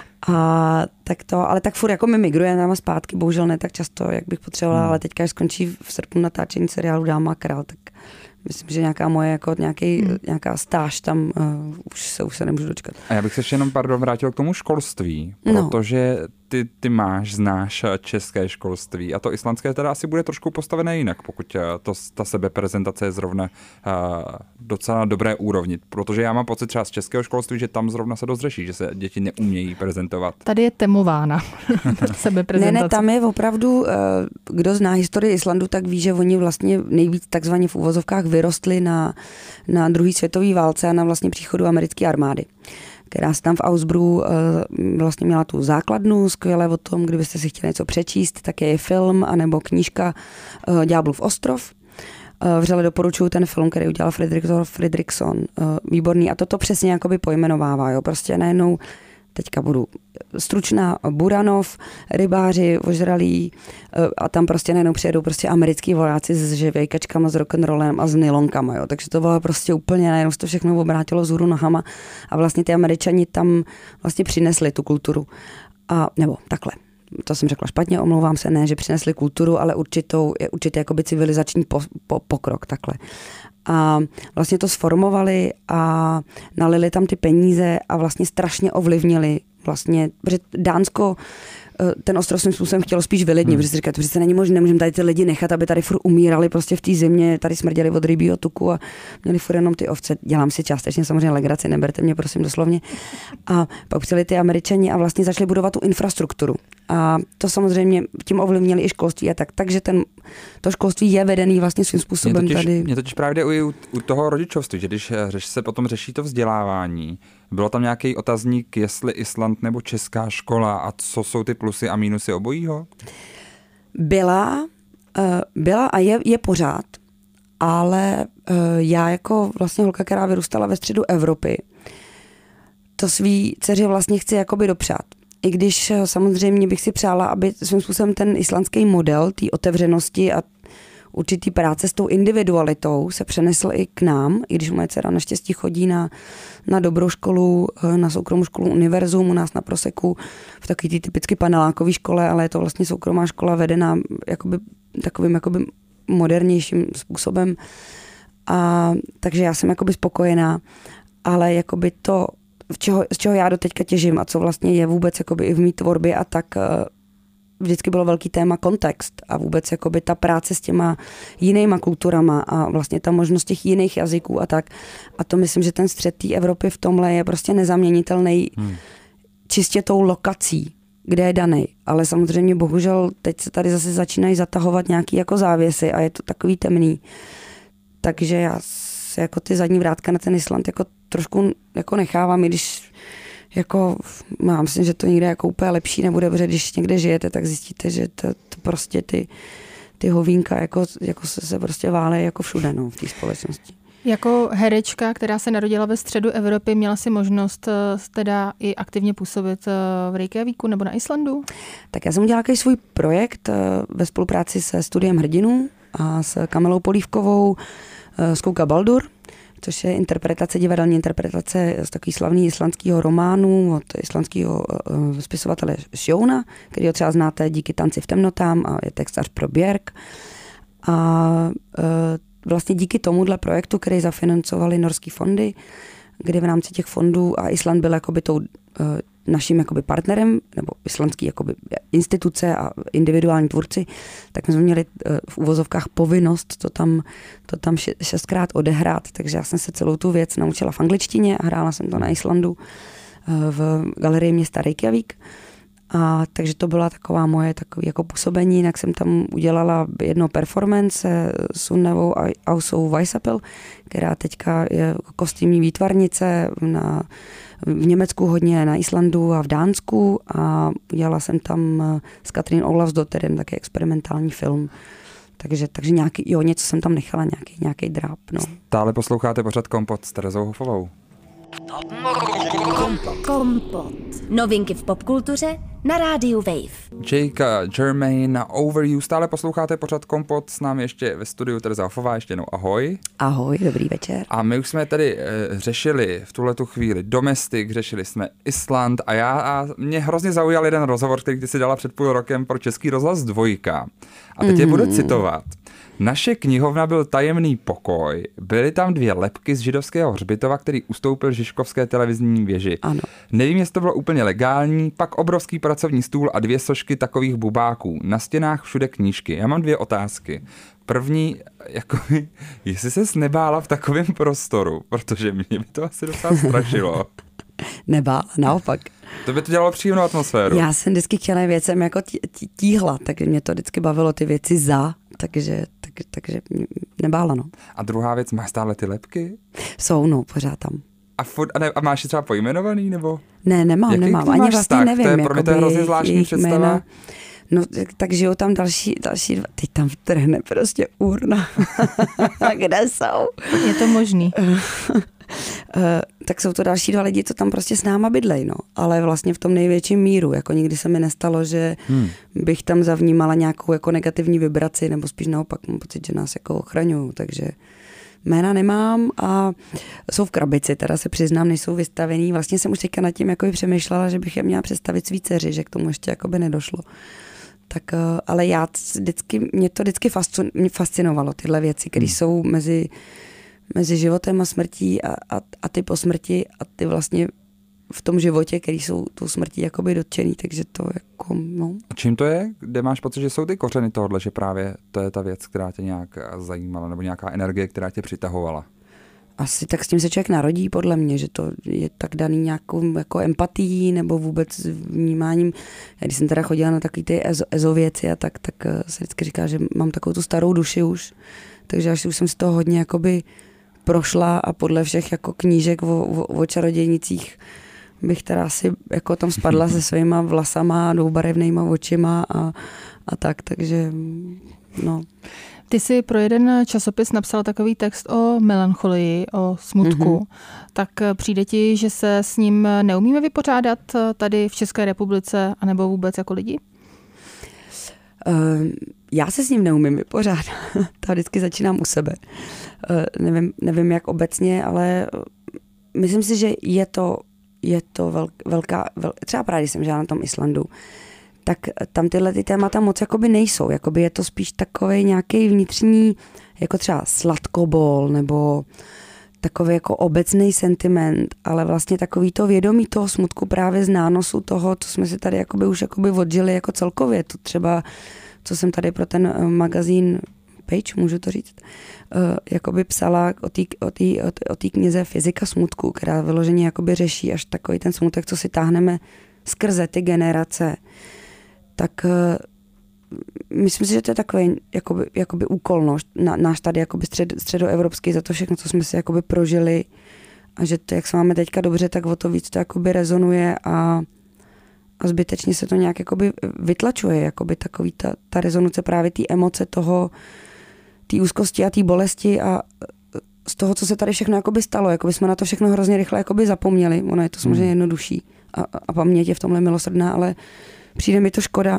A tak to, ale tak furt jako mi migruje tam zpátky, bohužel ne tak často, jak bych potřebovala, hmm. ale teďka, až skončí v srpnu natáčení seriálu Dáma a král, tak myslím, že nějaká moje, jako nějaký, hmm. nějaká stáž tam uh, už, se, už se nemůžu dočkat. A já bych se ještě jenom pardon vrátil k tomu školství, no. protože ty, ty máš, znáš české školství a to islandské teda asi bude trošku postavené jinak, pokud to, ta sebeprezentace je zrovna uh, docela na dobré úrovni, protože já mám pocit třeba z českého školství, že tam zrovna se dost řeší, že se děti neumějí prezentovat. Tady je temována sebeprezentace. Ne, ne, tam je opravdu, uh, kdo zná historii Islandu, tak ví, že oni vlastně nejvíc takzvaně v uvozovkách vyrostli na, na druhé světové válce a na vlastně příchodu americké armády, která se tam v Ausbru vlastně měla tu základnu, skvěle o tom, kdybyste si chtěli něco přečíst, tak je film anebo knížka Ďáblův ostrov. Vřele doporučuju ten film, který udělal Fredrickson, výborný a toto přesně jakoby pojmenovává, jo, prostě najednou teďka budu stručná, Buranov, rybáři, ožralí a tam prostě najednou přijedou prostě americký vojáci s žvějkačkama, s rock'n'rollem a s nylonkama, jo. Takže to bylo prostě úplně, najednou se to všechno obrátilo vzhůru nohama a vlastně ty Američani tam vlastně přinesli tu kulturu. A, nebo takhle, to jsem řekla špatně, omlouvám se, ne, že přinesli kulturu, ale určitou, je určitě jakoby civilizační po, po, pokrok, takhle. A vlastně to sformovali a nalili tam ty peníze a vlastně strašně ovlivnili vlastně, protože Dánsko ten ostrov svým způsobem chtělo spíš vylidnit, hmm. protože si říká, to přece není možné, nemůžeme tady ty lidi nechat, aby tady furt umírali prostě v té zimě, tady smrděli od rybího tuku a měli furt jenom ty ovce. Dělám si částečně samozřejmě legraci, neberte mě prosím doslovně. A pak přijeli ty Američani a vlastně začali budovat tu infrastrukturu. A to samozřejmě tím ovlivnili i školství a tak. Takže ten, to školství je vedený vlastně svým způsobem mě totiž, tady. Mě totiž právě jde u, u toho rodičovství, že když řeš, se potom řeší to vzdělávání, bylo tam nějaký otazník, jestli Island nebo česká škola a co jsou ty plusy a mínusy obojího? Byla, byla a je, je pořád, ale já jako vlastně holka, která vyrůstala ve středu Evropy, to svý dceři vlastně chci jakoby dopřát. I když samozřejmě bych si přála, aby svým způsobem ten islandský model, té otevřenosti a určitý práce s tou individualitou se přenesl i k nám, i když moje dcera naštěstí chodí na, na dobrou školu, na soukromou školu Univerzum u nás na Proseku, v takový tý typicky panelákový škole, ale je to vlastně soukromá škola vedená jakoby, takovým jakoby modernějším způsobem. A, takže já jsem jakoby spokojená, ale jakoby to, v čeho, z čeho já doteďka těžím a co vlastně je vůbec jakoby i v mý tvorbě a tak vždycky bylo velký téma kontext a vůbec jakoby ta práce s těma jinýma kulturama a vlastně ta možnost těch jiných jazyků a tak. A to myslím, že ten střed té Evropy v tomhle je prostě nezaměnitelný hmm. čistě tou lokací, kde je daný. Ale samozřejmě bohužel teď se tady zase začínají zatahovat nějaký jako závěsy a je to takový temný. Takže já se jako ty zadní vrátka na ten Island jako trošku jako nechávám, i když jako, já myslím, že to nikde jako úplně lepší nebude, protože když někde žijete, tak zjistíte, že to, to prostě ty, ty hovínka jako, jako se, se prostě válejí jako všude no, v té společnosti. Jako herečka, která se narodila ve středu Evropy, měla si možnost teda i aktivně působit v Reykjavíku nebo na Islandu? Tak já jsem udělala takový svůj projekt ve spolupráci se Studiem hrdinů a s Kamilou Polívkovou z Kouka Baldur, což je interpretace, divadelní interpretace z takový slavný islandského románu od islandského uh, spisovatele Sjóna, který ho třeba znáte díky Tanci v temnotám a je textař pro Björk. A uh, vlastně díky tomuhle projektu, který zafinancovali norský fondy, kde v rámci těch fondů a Island byl jakoby tou uh, naším jakoby partnerem, nebo islandský jakoby instituce a individuální tvůrci, tak my jsme měli v uvozovkách povinnost to tam, to tam šestkrát odehrát, takže já jsem se celou tu věc naučila v angličtině a hrála jsem to na Islandu v galerii města Reykjavík. A takže to byla taková moje takové jako působení, jinak jsem tam udělala jedno performance s Sunnevou Ausou Weissapel, která teďka je kostýmní výtvarnice na v Německu hodně, na Islandu a v Dánsku a udělala jsem tam s Katrín Olavsdotterem taky experimentální film. Takže, takže nějaký, jo, něco jsem tam nechala, nějaký, nějaký dráp. No. Stále posloucháte pořad Kompot s Terezou Hofovou. Kompot. Novinky v popkultuře na rádiu Wave. Jake, Jermaine, Over You. Stále posloucháte pořad Kompot, s námi ještě ve studiu Tereza Hofová. Ještě jednou ahoj. Ahoj, dobrý večer. A my už jsme tady e, řešili v tuhletu chvíli domestik, řešili jsme Island a já a mě hrozně zaujal jeden rozhovor, který ty si dala před půl rokem pro Český rozhlas Dvojka. A teď mm. je budu citovat. Naše knihovna byl tajemný pokoj, byly tam dvě lebky z židovského hřbitova, který ustoupil žižkovské televizní věži. Ano. Nevím, jestli to bylo úplně legální, pak obrovský pracovní stůl a dvě sošky takových bubáků. Na stěnách všude knížky. Já mám dvě otázky. První, jako, jestli ses nebála v takovém prostoru, protože mě by to asi docela strašilo. Nebála, naopak. To by to dělalo příjemnou atmosféru. Já jsem vždycky chtěla věcem jako tí, tí, tíhla, takže mě to vždycky bavilo ty věci za, takže, tak, takže nebála, no. A druhá věc, máš stále ty lebky? Jsou, no, pořád tam. A, furt, a, ne, a máš je třeba pojmenovaný, nebo? Ne, nemám, Jaký nemám, ani vlastně vztah? nevím. To je pro mě to je hrozně zvláštní představa. Jména. No, tak žijou tam další, další dva, teď tam vtrhne prostě urna. Kde jsou? Je to možný. Uh, tak jsou to další dva lidi, co tam prostě s náma bydlej, no. Ale vlastně v tom největším míru, jako nikdy se mi nestalo, že hmm. bych tam zavnímala nějakou jako negativní vibraci, nebo spíš naopak mám pocit, že nás jako ochraňují, takže jména nemám a jsou v krabici, teda se přiznám, nejsou vystavený. Vlastně jsem už teďka nad tím jako přemýšlela, že bych je měla představit svý dceři, že k tomu ještě jako by nedošlo. Tak, ale já vždycky, mě to vždycky fascinovalo, tyhle věci, které hmm. jsou mezi mezi životem a smrtí a, a, a ty po smrti a ty vlastně v tom životě, který jsou tou smrtí jakoby dotčený, takže to jako, no. A čím to je? Kde máš pocit, že jsou ty kořeny tohohle, že právě to je ta věc, která tě nějak zajímala, nebo nějaká energie, která tě přitahovala? Asi tak s tím se člověk narodí, podle mě, že to je tak daný nějakou jako empatií nebo vůbec vnímáním. Já když jsem teda chodila na takový ty ezo, ezo věci a tak, tak se vždycky říká, že mám takovou tu starou duši už, takže až už jsem si toho hodně jakoby prošla a podle všech jako knížek o, o, o čarodějnicích bych teda asi jako tam spadla se svýma vlasama a dvoubarevnýma očima a, a tak, takže no. Ty jsi pro jeden časopis napsal takový text o melancholii, o smutku. Mm-hmm. Tak přijde ti, že se s ním neumíme vypořádat tady v České republice, anebo vůbec jako lidi? Uh, já se s ním neumím vypořádat. To vždycky začínám u sebe. Uh, nevím, nevím, jak obecně, ale myslím si, že je to, je to velk, velká, vel, třeba právě když jsem žila na tom Islandu, tak tam tyhle ty témata moc jakoby nejsou. Jakoby je to spíš takový nějaký vnitřní, jako třeba sladkobol, nebo takový jako obecný sentiment, ale vlastně takový to vědomí toho smutku právě z nánosu toho, co jsme si tady jakoby už jakoby odžili jako celkově. To třeba, co jsem tady pro ten magazín Page, můžu to říct, uh, jakoby psala o té o tý, o tý knize Fyzika smutku, která vyloženě jakoby řeší až takový ten smutek, co si táhneme skrze ty generace. Tak uh, myslím si, že to je takový jakoby, jakoby úkol no, na, náš tady jakoby střed, středoevropský za to všechno, co jsme si jakoby prožili a že to, jak se máme teďka dobře, tak o to víc to jakoby rezonuje a, a zbytečně se to nějak jakoby vytlačuje, jakoby takový ta, ta rezonace právě té emoce toho, té úzkosti a té bolesti a z toho, co se tady všechno jakoby stalo, jakoby jsme na to všechno hrozně rychle jakoby zapomněli, ono je to samozřejmě jednodušší a, a paměť je v tomhle milosrdná, ale přijde mi to škoda,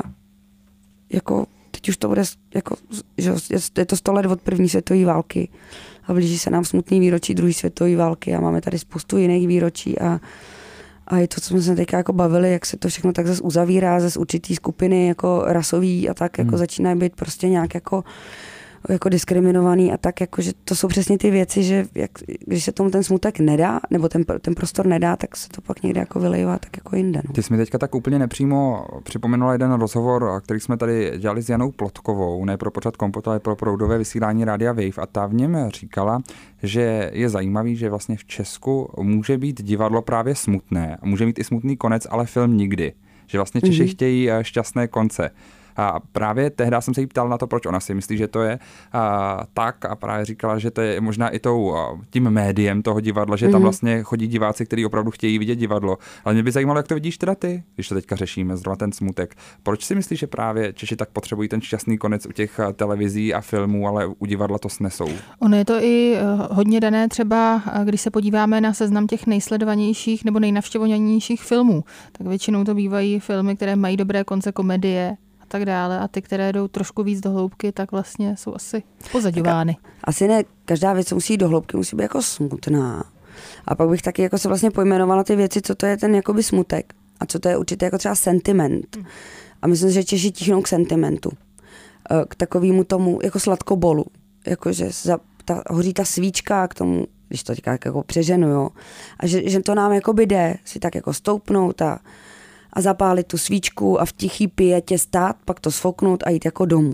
jako teď už to bude, jako, že je to sto let od první světové války a blíží se nám smutný výročí druhé světové války a máme tady spoustu jiných výročí a, a je to, co jsme se teďka jako bavili, jak se to všechno tak zase uzavírá, zase určitý skupiny jako rasový a tak jako hmm. začínají být prostě nějak jako jako diskriminovaný a tak, jako, že to jsou přesně ty věci, že jak, když se tomu ten smutek nedá, nebo ten, ten prostor nedá, tak se to pak někde jako vylejvá tak jako jinde. No. Ty jsi mi teďka tak úplně nepřímo připomenula jeden rozhovor, který jsme tady dělali s Janou Plotkovou, ne pro pořad Kompot, ale pro proudové vysílání Rádia Wave a ta v něm říkala, že je zajímavý, že vlastně v Česku může být divadlo právě smutné a může mít i smutný konec, ale film nikdy. Že vlastně Češi mm-hmm. chtějí šťastné konce. A právě tehdy jsem se jí ptal na to, proč ona si myslí, že to je a, tak a právě říkala, že to je možná i tou, tím médiem toho divadla, že mm. tam vlastně chodí diváci, kteří opravdu chtějí vidět divadlo. Ale mě by zajímalo, jak to vidíš teda ty, když to teďka řešíme, zrovna ten smutek. Proč si myslíš, že právě Češi tak potřebují ten šťastný konec u těch televizí a filmů, ale u divadla to snesou? Ono je to i hodně dané třeba, když se podíváme na seznam těch nejsledovanějších nebo nejnavštěvovanějších filmů, tak většinou to bývají filmy, které mají dobré konce, komedie, tak dále a ty, které jdou trošku víc do hloubky, tak vlastně jsou asi pozadívány. Asi ne, každá věc musí do hloubky, musí být jako smutná. A pak bych taky jako se vlastně pojmenovala ty věci, co to je ten jakoby smutek a co to je určitě jako třeba sentiment. Hmm. A myslím, že Češi tichnou k sentimentu. K takovému tomu jako sladkobolu. Jakože za, ta, hoří ta svíčka k tomu, když to teďka jako přeženu, jo. A že, že to nám jakoby jde si tak jako stoupnout a a zapálit tu svíčku a v tichý pijetě stát, pak to sfouknout a jít jako domů.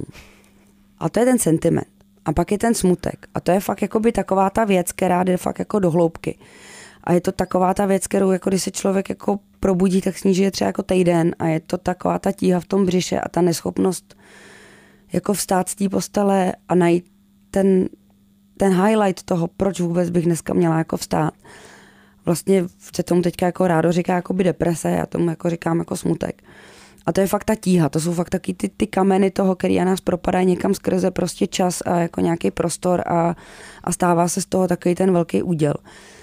A to je ten sentiment. A pak je ten smutek. A to je fakt jakoby taková ta věc, která jde fakt jako do hloubky. A je to taková ta věc, kterou jako když se člověk jako probudí, tak sníží je třeba jako týden a je to taková ta tíha v tom břiše a ta neschopnost jako vstát z té postele a najít ten, ten highlight toho, proč vůbec bych dneska měla jako vstát. Vlastně se tomu teďka jako rádo říká jakoby deprese, já tomu jako říkám jako smutek. A to je fakt ta tíha, to jsou fakt taky ty, ty kameny toho, který nás propadají někam skrze prostě čas a jako nějaký prostor a, a stává se z toho takový ten velký úděl.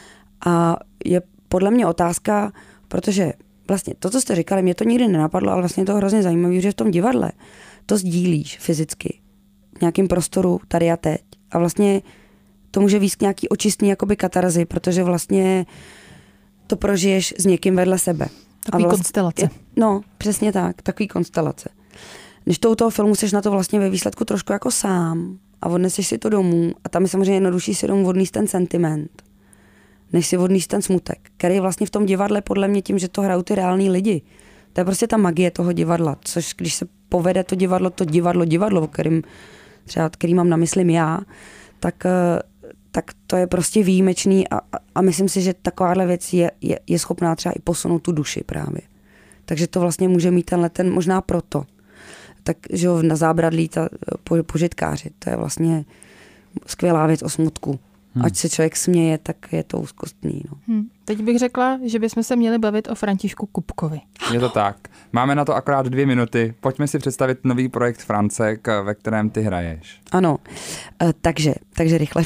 A je podle mě otázka, protože vlastně to, co jste říkali, mě to nikdy nenapadlo, ale vlastně je to hrozně zajímavé, že v tom divadle to sdílíš fyzicky v nějakém prostoru tady a teď. A vlastně to může víc k nějaký očistní jakoby katarzy, protože vlastně to prožiješ s někým vedle sebe. Takový vlast... konstelace. No, přesně tak, takový konstelace. Než to u toho filmu seš na to vlastně ve výsledku trošku jako sám a odneseš si to domů a tam je samozřejmě jednodušší si domů odníst ten sentiment. než si odníst ten smutek, který vlastně v tom divadle podle mě tím, že to hrajou ty reální lidi. To je prostě ta magie toho divadla, což když se povede to divadlo, to divadlo, divadlo, kterým třeba, který mám na mysli já, tak, tak to je prostě výjimečný a, a myslím si, že takováhle věc je, je, je schopná třeba i posunout tu duši právě. Takže to vlastně může mít tenhle ten možná proto. Tak, že jo, na zábradlí ta po, požitkáři, to je vlastně skvělá věc o smutku. Hmm. Ať se člověk směje, tak je to úzkostný. No. Hmm. Teď bych řekla, že bychom se měli bavit o Františku Kupkovi. Je to tak. Máme na to akorát dvě minuty. Pojďme si představit nový projekt Francek, ve kterém ty hraješ. Ano, takže, takže rychle.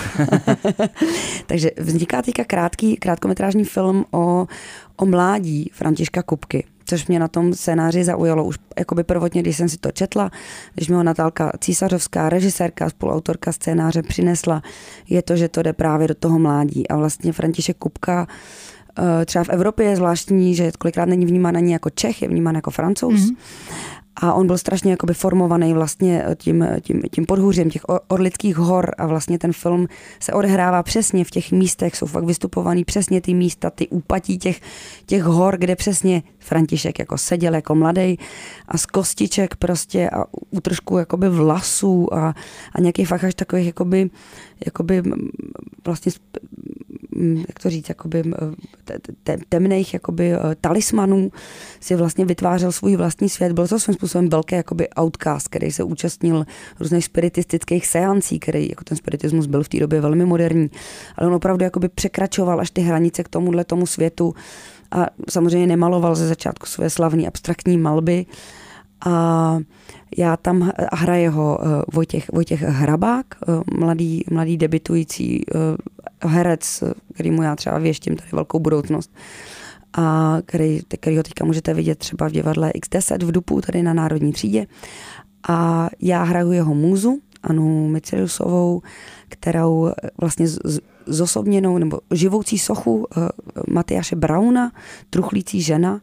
Takže vzniká teďka krátký, krátkometrážní film o, o mládí Františka Kupky, což mě na tom scénáři zaujalo už jakoby prvotně, když jsem si to četla, když mi ho Natálka Císařovská, režisérka, spoluautorka scénáře přinesla, je to, že to jde právě do toho mládí. A vlastně František Kupka třeba v Evropě je zvláštní, že kolikrát není vnímán ani jako Čech, je vnímán jako Francouz. Mm-hmm. A on byl strašně jakoby formovaný vlastně tím, tím, tím podhůřím těch Orlických hor a vlastně ten film se odehrává přesně v těch místech, jsou fakt vystupovaný přesně ty místa, ty úpatí těch, těch hor, kde přesně František jako seděl jako mladej a z kostiček prostě a útržku jakoby vlasů a, a nějakých fakt až takových jakoby, jakoby vlastně jak to říct, jakoby temných jakoby talismanů si vlastně vytvářel svůj vlastní svět. Byl to svým způsobem velký jakoby outcast, který se účastnil různých spiritistických seancí, který jako ten spiritismus byl v té době velmi moderní, ale on opravdu jakoby překračoval až ty hranice k tomuhle tomu světu a samozřejmě nemaloval ze začátku své slavné abstraktní malby. A já tam hraje ho Vojtěch, Vojtěch Hrabák, mladý, mladý debitující herec, kterýmu já třeba věštím tady velkou budoucnost. A který, kterýho teďka můžete vidět třeba v divadle iks deset v Dupu, tady na Národní třídě. A já hraju jeho můzu, Anu Miceriusovou, kterou vlastně z, zosobněnou nebo živoucí sochu Matyáše Brauna, truchlící žena,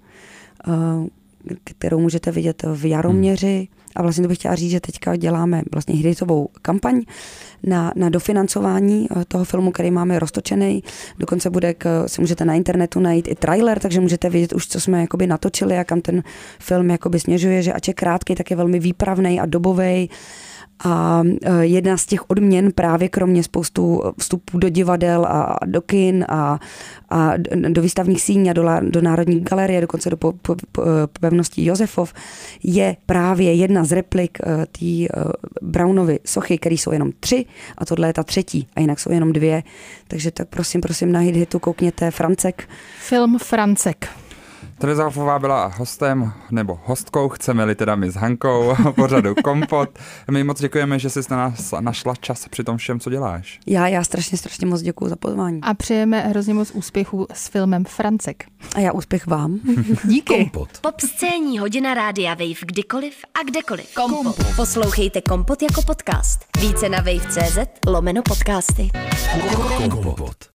kterou můžete vidět v Jaroměři. A vlastně to bych chtěla říct, že teďka děláme vlastně hitovou kampaň na, na dofinancování toho filmu, který máme roztočený. Dokonce bude, k, si můžete na internetu najít i trailer, takže můžete vidět už, co jsme jakoby natočili a kam ten film jakoby směřuje, že ač je krátký, tak je velmi výpravnej a dobovej. A jedna z těch odměn právě kromě spoustu vstupů do divadel a do kin a, a do výstavních síní a do, do Národní galerie, dokonce do po, po, po, pevností Josefov, je právě jedna z replik té Braunovy sochy, které jsou jenom tři a tohle je ta třetí a jinak jsou jenom dvě. Takže tak prosím, prosím na hit hitu koukněte Francek. Film Francek. Tereza Hoffová byla hostem, nebo hostkou, chceme-li teda my s Hankou, pořadu Kompot. My moc děkujeme, že jsi na nás našla čas při tom všem, co děláš. Já, já strašně, strašně moc děkuju za pozvání. A přejeme hrozně moc úspěchů s filmem Francek. A já úspěch vám. Díky. Kompot. Pop scéní hodina Rádia Wave kdykoliv a kdekoliv. Kompot. Poslouchejte Kompot jako podcast. Více na wave tečka cz lomeno podcasty. Kompot.